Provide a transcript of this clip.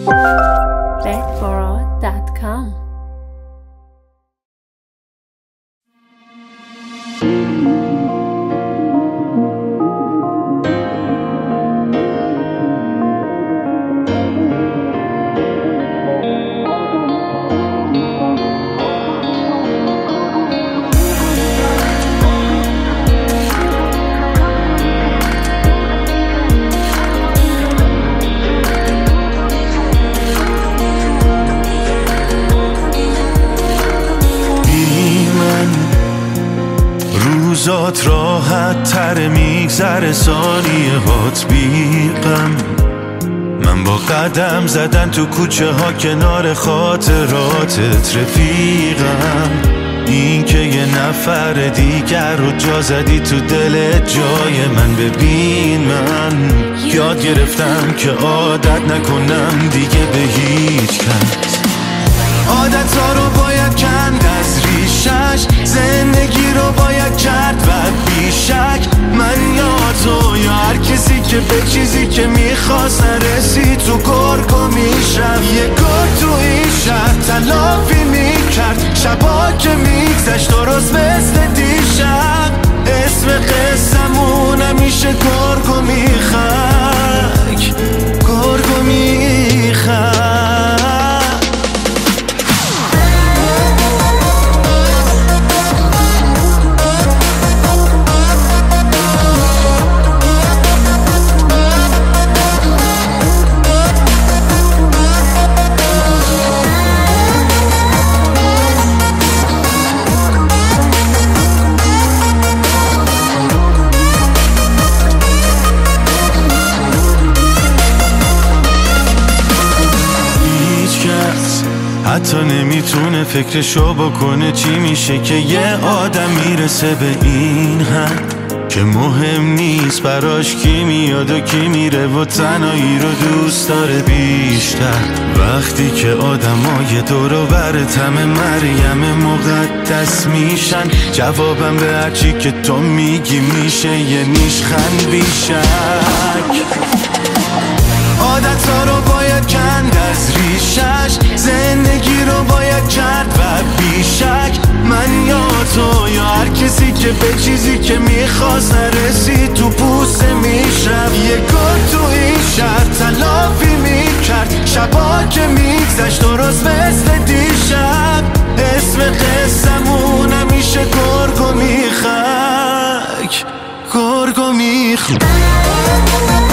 redboro.com. روزات راحت تر میگذره، ثانیه هات بیغم. من با قدم زدن تو کوچه ها کنار خاطراتت رفیقم. این که یه نفر دیگر رو جا زدی تو دلت جای من. ببین من یاد گرفتم که عادت نکنم دیگه به هیچ کس. عادت ها رو باید کند از ریشش، زندگی رو باید کرد و بیشک. من یا تو یا هر کسی که به چیزی که میخواست نرسی تو گرگو میشم. یه گرگ تو این شهر تلافی میکرد شبا که میگذشت درست مثل دیشب. اسم قصمون همیشه گرگو میخک، گرگو میخک. حتی نمیتونه فکرشو بکنه چی میشه که یه آدم میرسه به این حد که مهم نیست براش کی میاد و کی میره و تنهایی رو دوست داره بیشتر. وقتی که آدمای دور و بر تم مریم مقدس میشن، جوابم به هرچی که تو میگی میشه یه نیشخند بیشک. عادت ها رو باید کند از ریشش، زندگی رو باید کرد و بیشک. من یا تو یا هر کسی که به چیزی که میخواست نرسی تو پوست میشم. یه گرگ تو این شهر تلافی میکرد شبا که میگذشت درست مثل دیشب. اسم قصمون همیشه گرگو میخک، گرگو میخک.